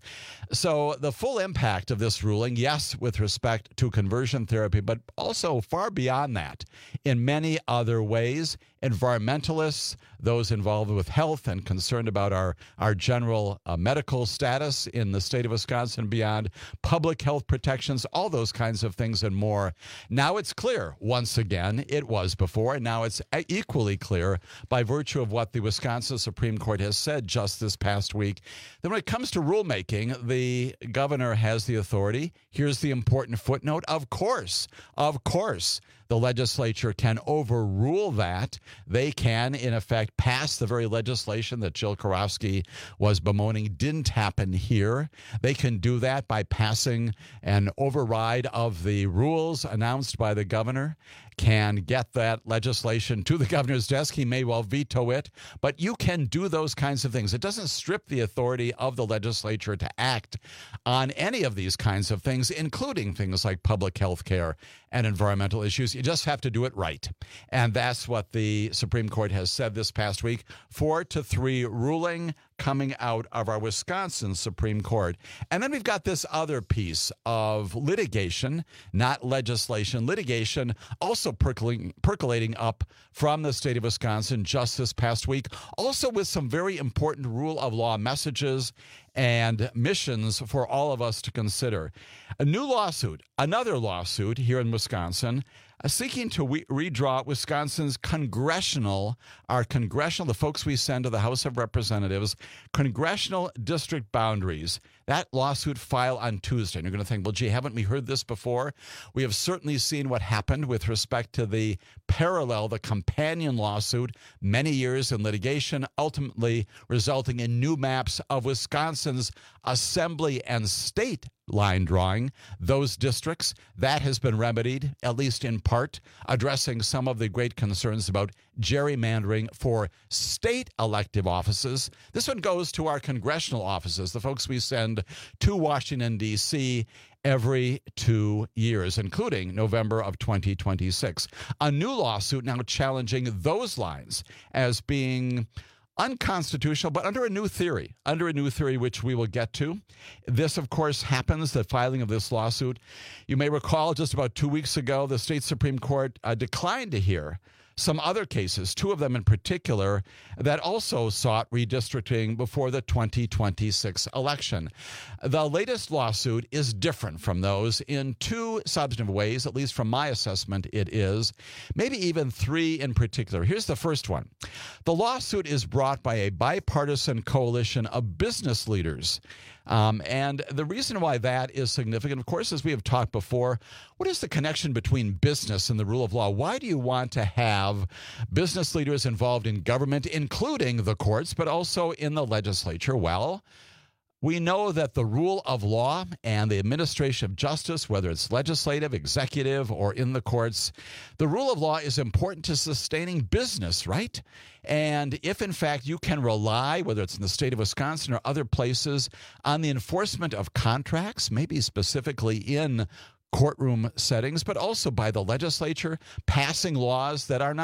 So the full impact of this ruling, yes, with respect to conversion therapy, but also far beyond that in many other ways. Environmentalists, those involved with health and concerned about our, our general uh, medical status in the state of Wisconsin and beyond, public health protections, all those kinds of things and more. Now it's clear, once again, it was before, and now it's equally clear by virtue of what the Wisconsin Supreme Court has said just this past week, that when it comes to rulemaking, the governor has the authority. Here's the important footnote. Of course, of course, the legislature can overrule that. They can, in effect, pass the very legislation that Jill Karofsky was bemoaning didn't happen here. They can do that by passing an override of the rules announced by the governor, can get that legislation to the governor's desk. He may well veto it, but you can do those kinds of things. It doesn't strip the authority of the legislature to act on any of these kinds of things, including things like public health care and environmental issues. You just have to do it right. And that's what the Supreme Court has said this past week. Four to three ruling coming out of our Wisconsin Supreme Court. And then we've got this other piece of litigation, not legislation, litigation also percolating, percolating up from the state of Wisconsin just this past week, also with some very important rule of law messages and missions for all of us to consider. A new lawsuit, another lawsuit here in Wisconsin, uh, seeking to we- redraw Wisconsin's congressional, our congressional, the folks we send to the House of Representatives, congressional district boundaries. That lawsuit filed on Tuesday. And you're going to think, well, gee, haven't we heard this before? We have certainly seen what happened with respect to the parallel, the companion lawsuit, many years in litigation, ultimately resulting in new maps of Wisconsin's assembly and state line drawing, those districts. That has been remedied, at least in part, addressing some of the great concerns about gerrymandering for state elective offices. This one goes to our congressional offices, the folks we send to Washington, D C every two years, including November of twenty twenty-six. A new lawsuit now challenging those lines as being unconstitutional, but under a new theory, under a new theory, which we will get to. This, of course, happens, the filing of this lawsuit. You may recall just about two weeks ago, the state Supreme Court uh, declined to hear some other cases, two of them in particular, that also sought redistricting before the twenty twenty-six election. The latest lawsuit is different from those in two substantive ways, at least from my assessment it is, maybe even three in particular. Here's the first one. The lawsuit is brought by a bipartisan coalition of business leaders. Um, and the reason why that is significant, of course, as we have talked before, what is the connection between business and the rule of law? Why do you want to have business leaders involved in government, including the courts, but also in the legislature? Well, we know that the rule of law and the administration of justice, whether it's legislative, executive, or in the courts, the rule of law is important to sustaining business, right? And if, in fact, you can rely, whether it's in the state of Wisconsin or other places, on the enforcement of contracts, maybe specifically in courtroom settings, but also by the legislature passing laws that are not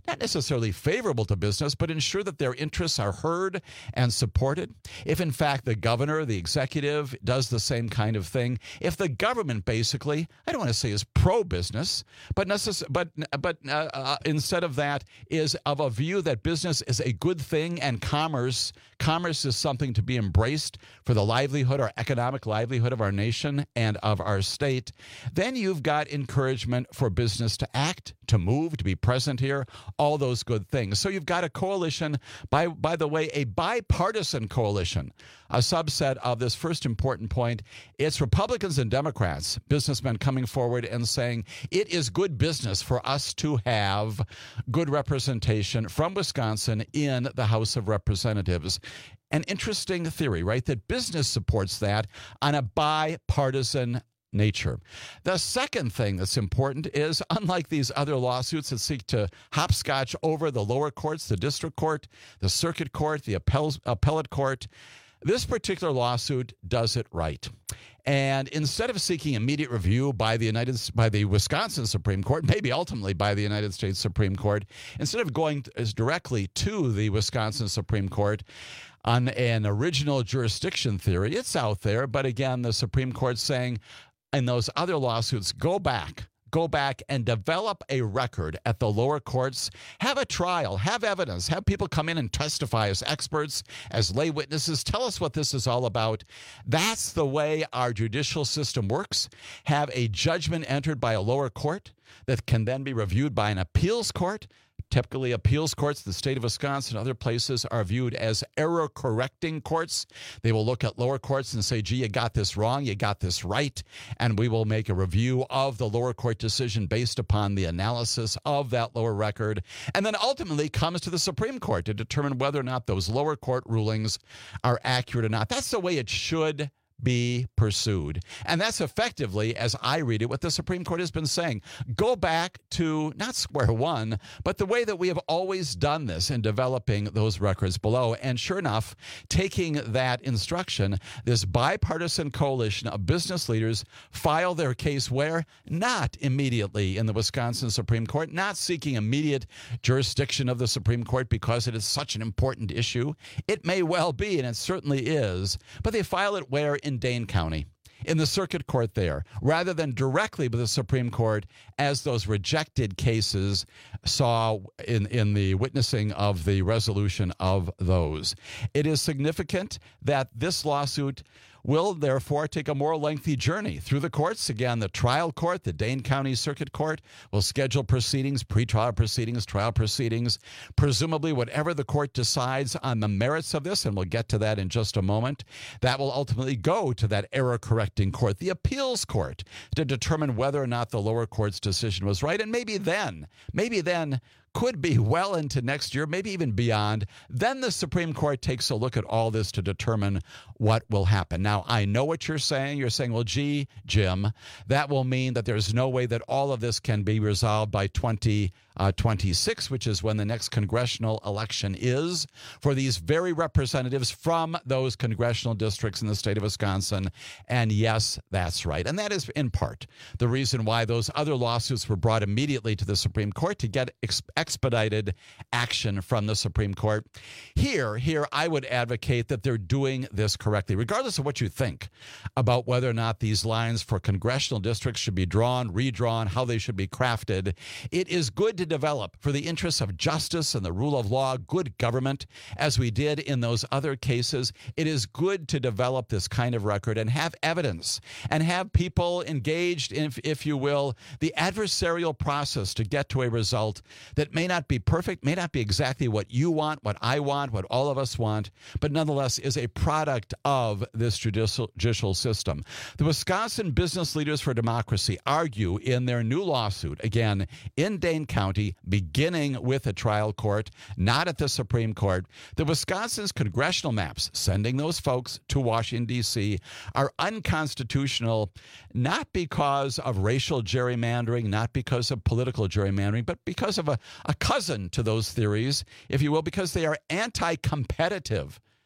not necessarily favorable to business, but ensure that their interests are heard and supported. If, in fact, the governor, the executive, does the same kind of thing, if the government basically, I don't want to say is pro-business, but necess- but but uh, uh, instead of that is of a view that business is a good thing and commerce commerce is something to be embraced for the livelihood or economic livelihood of our nation and of our state, then you've got encouragement for business to act, to move, to be present here, all those good things. So you've got a coalition, by by the way, a bipartisan coalition, a subset of this first important point. It's Republicans and Democrats, businessmen coming forward and saying it is good business for us to have good representation from Wisconsin in the House of Representatives. An interesting theory, right? That business supports that on a bipartisan nature. The second thing that's important is, unlike these other lawsuits that seek to hopscotch over the lower courts, the district court, the circuit court, the appellate, appellate court, this particular lawsuit does it right. And instead of seeking immediate review by the United by the Wisconsin Supreme Court, maybe ultimately by the United States Supreme Court, instead of going as directly to the Wisconsin Supreme Court on an original jurisdiction theory, it's out there. But again, the Supreme Court saying in those other lawsuits, go back. Go back and develop a record at the lower courts. Have a trial. Have evidence. Have people come in and testify as experts, as lay witnesses. Tell us what this is all about. That's the way our judicial system works. Have a judgment entered by a lower court that can then be reviewed by an appeals court. Typically, appeals courts, the state of Wisconsin, other places are viewed as error-correcting courts. They will look at lower courts and say, gee, you got this wrong, you got this right, and we will make a review of the lower court decision based upon the analysis of that lower record, and then ultimately comes to the Supreme Court to determine whether or not those lower court rulings are accurate or not. That's the way it should be pursued. And that's effectively, as I read it, what the Supreme Court has been saying. Go back to not square one, but the way that we have always done this in developing those records below. And sure enough, taking that instruction, this bipartisan coalition of business leaders file their case where? Not immediately in the Wisconsin Supreme Court, not seeking immediate jurisdiction of the Supreme Court because it is such an important issue. It may well be, and it certainly is, but they file it where? In Dane County, in the circuit court there, rather than directly with the Supreme Court, as those rejected cases saw in, in the witnessing of the resolution of those. It is significant that this lawsuit will therefore take a more lengthy journey through the courts. Again, the trial court, the Dane County Circuit Court, will schedule proceedings, pretrial proceedings, trial proceedings, presumably whatever the court decides on the merits of this, and we'll get to that in just a moment, that will ultimately go to that error-correcting court, the appeals court, to determine whether or not the lower court's decision was right. And maybe then, maybe then, could be well into next year, maybe even beyond. Then the Supreme Court takes a look at all this to determine what will happen. Now, I know what you're saying. You're saying, well, gee, Jim, that will mean that there's no way that all of this can be resolved by twenty twenty-six, which is when the next congressional election is, for these very representatives from those congressional districts in the state of Wisconsin. And yes, that's right. And that is in part the reason why those other lawsuits were brought immediately to the Supreme Court, to get ex- expedited action from the Supreme Court. Here, here, I would advocate that they're doing this correctly, regardless of what you think about whether or not these lines for congressional districts should be drawn, redrawn, how they should be crafted. It is good to develop, for the interests of justice and the rule of law, good government, as we did in those other cases. It is good to develop this kind of record and have evidence and have people engaged in, if you will, the adversarial process to get to a result that may not be perfect, may not be exactly what you want, what I want, what all of us want, but nonetheless is a product of this judicial, judicial system. The Wisconsin Business Leaders for Democracy argue in their new lawsuit, again, in Dane County, beginning with a trial court, not at the Supreme Court, that Wisconsin's congressional maps, sending those folks to Washington, D C, are unconstitutional, not because of racial gerrymandering, not because of political gerrymandering, but because of a, a cousin to those theories, if you will, because they are anti-competitive.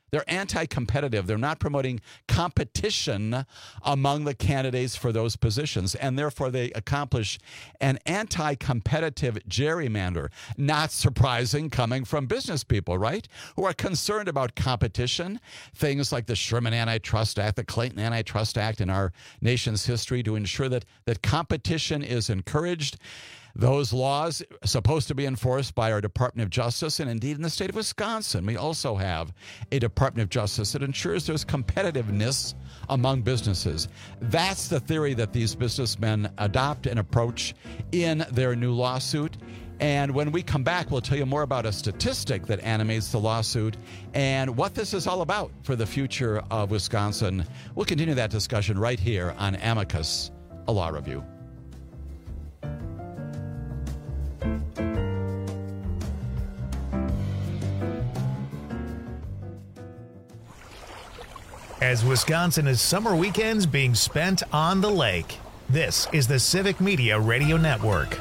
They're anti-competitive. They're not promoting competition among the candidates for those positions, and therefore they accomplish an anti-competitive gerrymander. Not surprising coming from business people, right? Who are concerned about competition. Things like the Sherman Antitrust Act, the Clayton Antitrust Act in our nation's history to ensure that, that competition is encouraged. Those laws are supposed to be enforced by our Department of Justice, and indeed in the state of Wisconsin, we also have a Department of Justice that ensures there's competitiveness among businesses. That's the theory that these businessmen adopt and approach in their new lawsuit. And when we come back, we'll tell you more about a statistic that animates the lawsuit and what this is all about for the future of Wisconsin. We'll continue that discussion right here on Amicus, a law review. As Wisconsin is summer weekends being spent on the lake, this is the Civic Media Radio Network.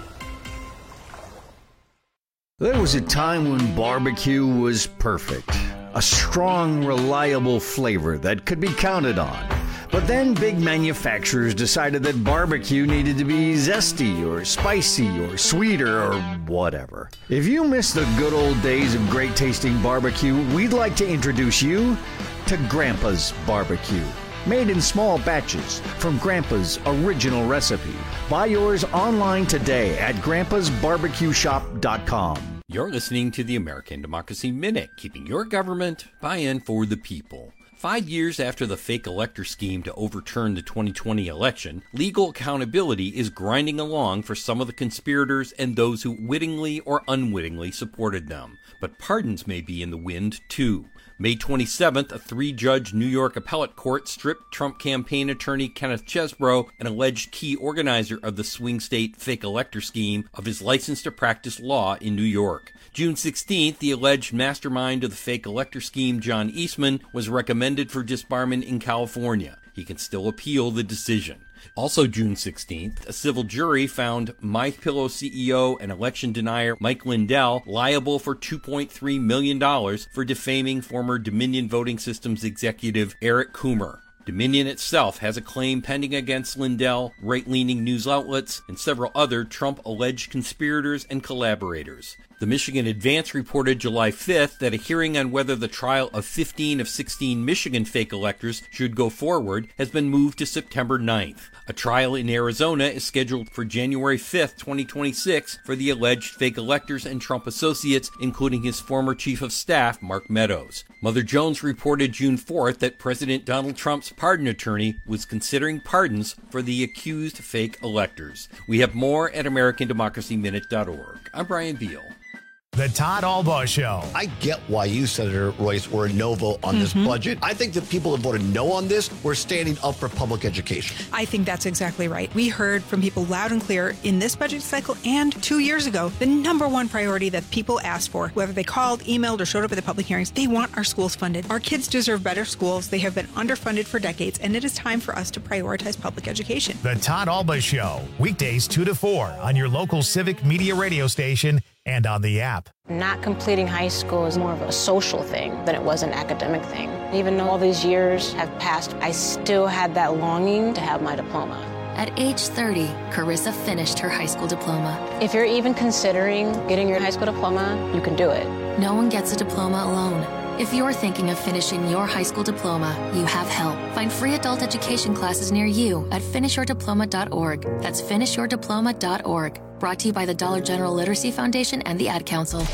There was a time when barbecue was perfect. A strong, reliable flavor that could be counted on. But then big manufacturers decided that barbecue needed to be zesty or spicy or sweeter or whatever. If you miss the good old days of great tasting barbecue, we'd like to introduce you to Grandpa's Barbecue. Made in small batches from Grandpa's original recipe. Buy yours online today at grandpas barbecue shop dot com. You're listening to the American Democracy Minute, keeping your government buy-in for the people. Five years after the fake elector scheme to overturn the twenty twenty election, legal accountability is grinding along for some of the conspirators and those who wittingly or unwittingly supported them. But pardons may be in the wind, too. May twenty-seventh, a three-judge New York appellate court stripped Trump campaign attorney Kenneth Chesebro, an alleged key organizer of the swing state fake elector scheme, of his license to practice law in New York. June sixteenth, the alleged mastermind of the fake elector scheme, John Eastman, was recommended for disbarment in California. He can still appeal the decision. Also June sixteenth, a civil jury found MyPillow C E O and election denier Mike Lindell liable for two point three million dollars for defaming former Dominion Voting Systems executive Eric Coomer. Dominion itself has a claim pending against Lindell, right-leaning news outlets, and several other Trump-alleged conspirators and collaborators. The Michigan Advance reported July fifth that a hearing on whether the trial of fifteen of sixteen Michigan fake electors should go forward has been moved to September ninth. A trial in Arizona is scheduled for January fifth, twenty twenty-six for the alleged fake electors and Trump associates, including his former chief of staff, Mark Meadows. Mother Jones reported June fourth that President Donald Trump's pardon attorney was considering pardons for the accused fake electors. We have more at american democracy minute dot org. I'm Brian Beal. The Todd Albaugh Show. I get why you, Senator Royce, were a no vote on mm-hmm. this budget. I think the people that voted no on this were standing up for public education. I think that's exactly right. We heard from people loud and clear in this budget cycle and two years ago, the number one priority that people asked for, whether they called, emailed, or showed up at the public hearings, they want our schools funded. Our kids deserve better schools. They have been underfunded for decades, and it is time for us to prioritize public education. The Todd Albaugh Show, weekdays two to four on your local Civic Media radio station and on the app. Not completing high school is more of a social thing than it was an academic thing. Even though all these years have passed, I still had that longing to have my diploma. At age thirty, Carissa finished her high school diploma. If you're even considering getting your high school diploma, you can do it. No one gets a diploma alone. If you're thinking of finishing your high school diploma, you have help. Find free adult education classes near you at finish your diploma dot org. That's finish your diploma dot org. Brought to you by the Dollar General Literacy Foundation and the Ad Council.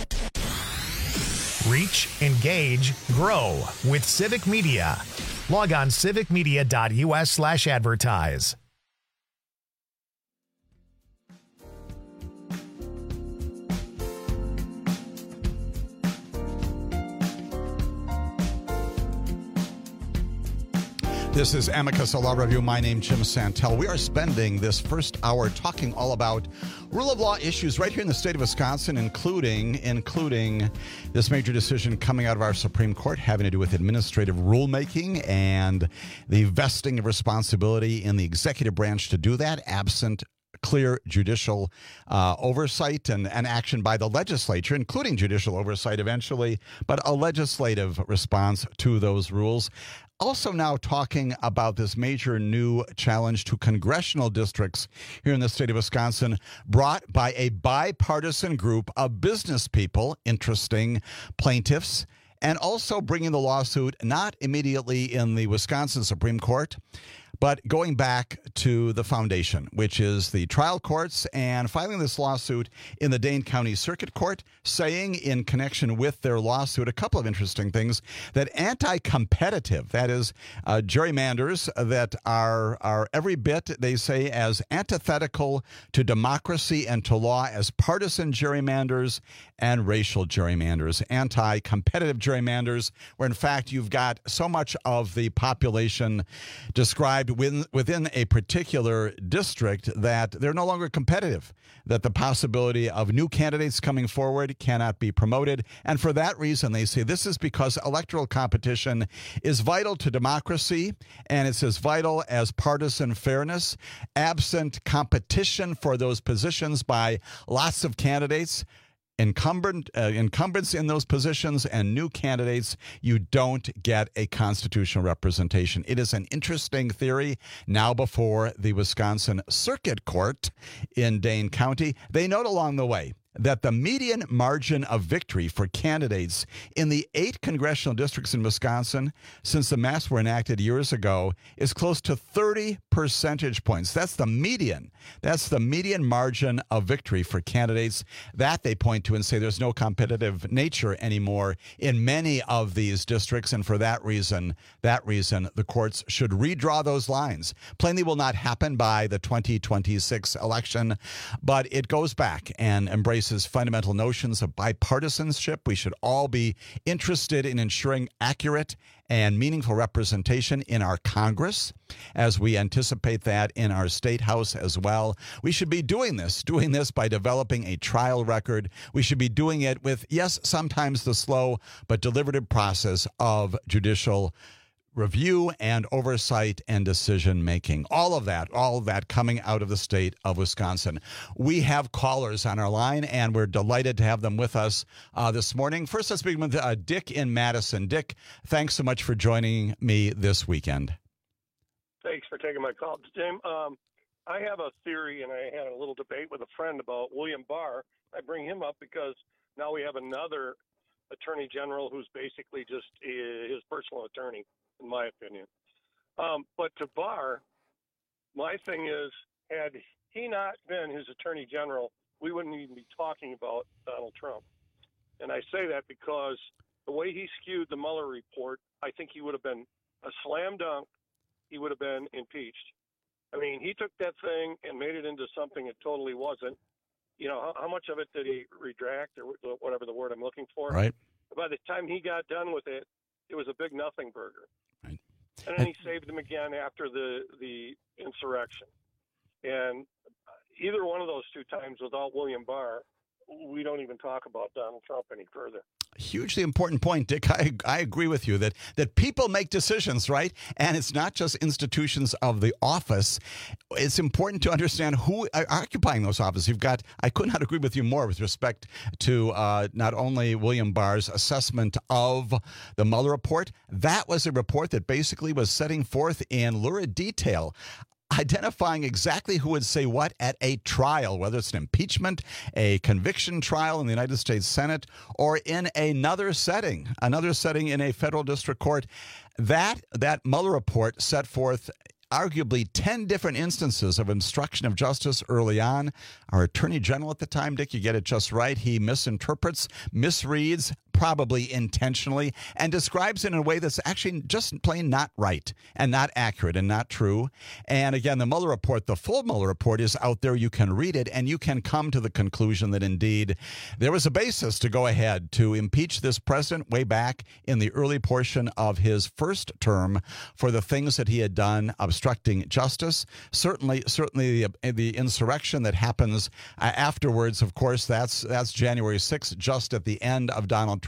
Reach, engage, grow with Civic Media. Log on civic media dot u s slash advertise. This is Amicus, a law review. My name is Jim Santel. We are spending this first hour talking all about rule of law issues right here in the state of Wisconsin, including including this major decision coming out of our Supreme Court having to do with administrative rulemaking and the vesting of responsibility in the executive branch to do that, absent clear judicial uh, oversight and, and action by the legislature, including judicial oversight eventually, but a legislative response to those rules. Also now talking about this major new challenge to congressional districts here in the state of Wisconsin, brought by a bipartisan group of business people, interesting plaintiffs, and also bringing the lawsuit not immediately in the Wisconsin Supreme Court, but going back to the foundation, which is the trial courts, and filing this lawsuit in the Dane County Circuit Court, saying in connection with their lawsuit a couple of interesting things, that anti-competitive, that is, uh, gerrymanders that are, are every bit, they say, as antithetical to democracy and to law as partisan gerrymanders and racial gerrymanders. Anti-competitive gerrymanders, where in fact you've got so much of the population described within, within a particular district that they're no longer competitive, that the possibility of new candidates coming forward cannot be promoted. And for that reason, they say this is because electoral competition is vital to democracy, and it's as vital as partisan fairness. Absent competition for those positions by lots of candidates, Incumbent, uh, incumbents in those positions and new candidates, you don't get a constitutional representation. It is an interesting theory now before the Wisconsin Circuit Court in Dane County. They note along the way that the median margin of victory for candidates in the eight congressional districts in Wisconsin since the maps were enacted years ago is close to thirty percentage points. That's the median. That's the median margin of victory for candidates. That they point to and say there's no competitive nature anymore in many of these districts, and for that reason, that reason, the courts should redraw those lines. Plainly will not happen by the twenty twenty-six election, but it goes back and embraces fundamental notions of bipartisanship. We should all be interested in ensuring accurate and meaningful representation in our Congress, as we anticipate that in our State House as well. We should be doing this, doing this by developing a trial record. We should be doing it with, yes, sometimes the slow but deliberative process of judicial review and oversight and decision making. All of that, all of that coming out of the state of Wisconsin. We have callers on our line, and we're delighted to have them with us uh, this morning. First, let's begin with uh, Dick in Madison. Dick, thanks so much for joining me this weekend. Thanks for taking my call, Jim. Um, I have a theory, and I had a little debate with a friend about William Barr. I bring him up because now we have another attorney general who's basically just his personal attorney, in my opinion. Um, but to Barr, my thing is, had he not been his attorney general, we wouldn't even be talking about Donald Trump. And I say that because the way he skewed the Mueller report, I think he would have been a slam dunk. He would have been impeached. I mean, he took that thing and made it into something it totally wasn't. You know, how, how much of it did he retract, or whatever the word I'm looking for? Right. By the time he got done with it, it was a big nothing burger. Right. And then he saved them again after the, the insurrection. And either one of those two times, without William Barr, we don't even talk about Donald Trump any further. Hugely important point, Dick. I, I agree with you that, that people make decisions, right? And it's not just institutions of the office. It's important to understand who are occupying those offices. You've got, I could not agree with you more with respect to uh, not only William Barr's assessment of the Mueller report. That was a report that basically was setting forth in lurid detail, identifying exactly who would say what at a trial, whether it's an impeachment, a conviction trial in the United States Senate, or in another setting, another setting in a federal district court. That, that Mueller report set forth arguably ten different instances of obstruction of justice early on. Our Attorney General at the time, Dick, you get it just right. He misinterprets, misreads, probably intentionally, and describes it in a way that's actually just plain not right and not accurate and not true. And again, the Mueller report, the full Mueller report is out there. You can read it, and you can come to the conclusion that indeed there was a basis to go ahead to impeach this president way back in the early portion of his first term for the things that he had done, obstructing justice. Certainly, certainly the, the insurrection that happens uh, afterwards, of course, that's, that's January sixth, just at the end of Donald Trump.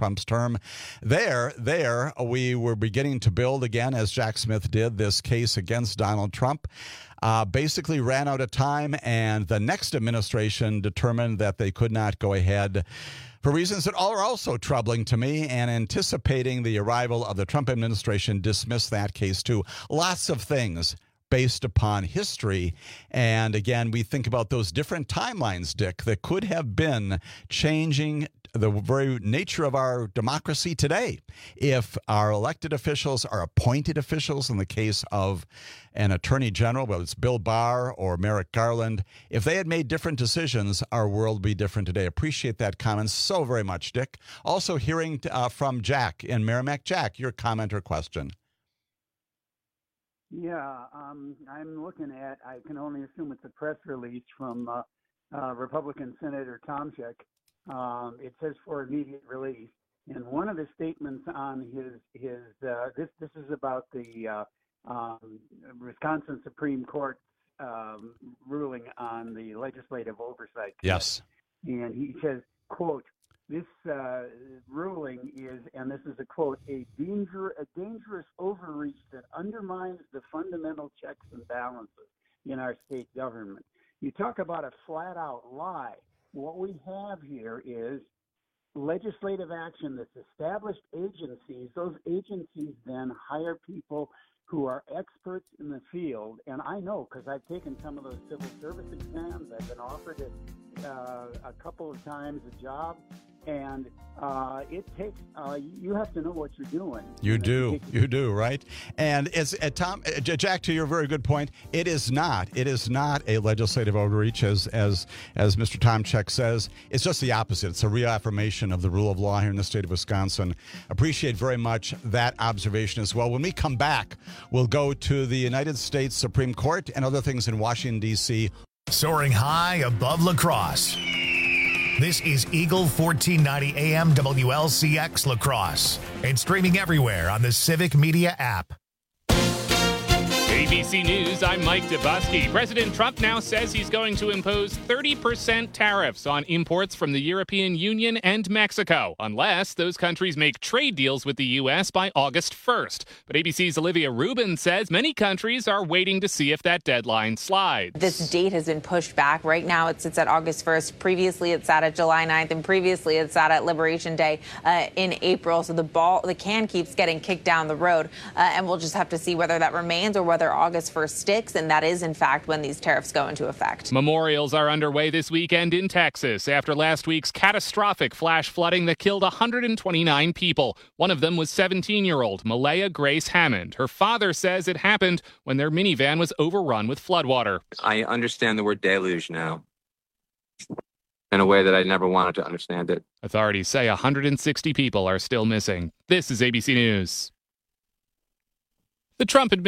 Trump's term. There, there, we were beginning to build again, as Jack Smith did, this case against Donald Trump. Uh, basically ran out of time, and the next administration determined that they could not go ahead for reasons that are also troubling to me, and anticipating the arrival of the Trump administration, dismissed that case too. Lots of things based upon history. And again, we think about those different timelines, Dick, that could have been changing the very nature of our democracy today. If our elected officials are appointed officials, in the case of an attorney general, whether it's Bill Barr or Merrick Garland, if they had made different decisions, our world would be different today. Appreciate that comment so very much, Dick. Also hearing uh, from Jack in Merrimack. Jack, your comment or question? Yeah, um, I'm looking at, I can only assume it's a press release from uh, uh, Republican Senator Tomczyk. Um, it says for immediate release. And one of the statements on his, his uh, this, this is about the uh, um, Wisconsin Supreme Court um, ruling on the legislative oversight. Yes. And he says, quote, this uh, ruling is, and this is a quote, a, danger, a dangerous overreach that undermines the fundamental checks and balances in our state government. You talk about a flat-out lie. What we have here is legislative action that's established agencies. Those agencies then hire people who are experts in the field. And I know, because I've taken some of those civil service exams. I've been offered it uh, a couple of times a job. And uh, it takes, uh, you have to know what you're doing. You do, you do, right? And it's, uh, Tom, uh, Jack, to your very good point, it is not, it is not a legislative overreach, as as as Mister Tomczyk says. It's just the opposite. It's a reaffirmation of the rule of law here in the state of Wisconsin. Appreciate very much that observation as well. When we come back, we'll go to the United States Supreme Court and other things in Washington, D C. Soaring high above La Crosse. This is Eagle fourteen ninety A M W L C X La Crosse and streaming everywhere on the Civic Media app. A B C News, I'm Mike Dubusky. President Trump now says he's going to impose thirty percent tariffs on imports from the European Union and Mexico, unless those countries make trade deals with the U S by August first. But A B C's Olivia Rubin says many countries are waiting to see if that deadline slides. This date has been pushed back. Right now it sits at August first. Previously it sat at July ninth, and previously it sat at Liberation Day uh, in April. So the ball, the can keeps getting kicked down the road, uh, and we'll just have to see whether that remains or whether August first sticks, and that is in fact when these tariffs go into effect. Memorials are underway this weekend in Texas after last week's catastrophic flash flooding that killed one hundred twenty-nine people. One of them was seventeen-year-old Malaya Grace Hammond. Her father says it happened when their minivan was overrun with floodwater. I understand the word deluge now in a way that I never wanted to understand it. Authorities say one hundred sixty people are still missing. This is A B C News. The Trump administration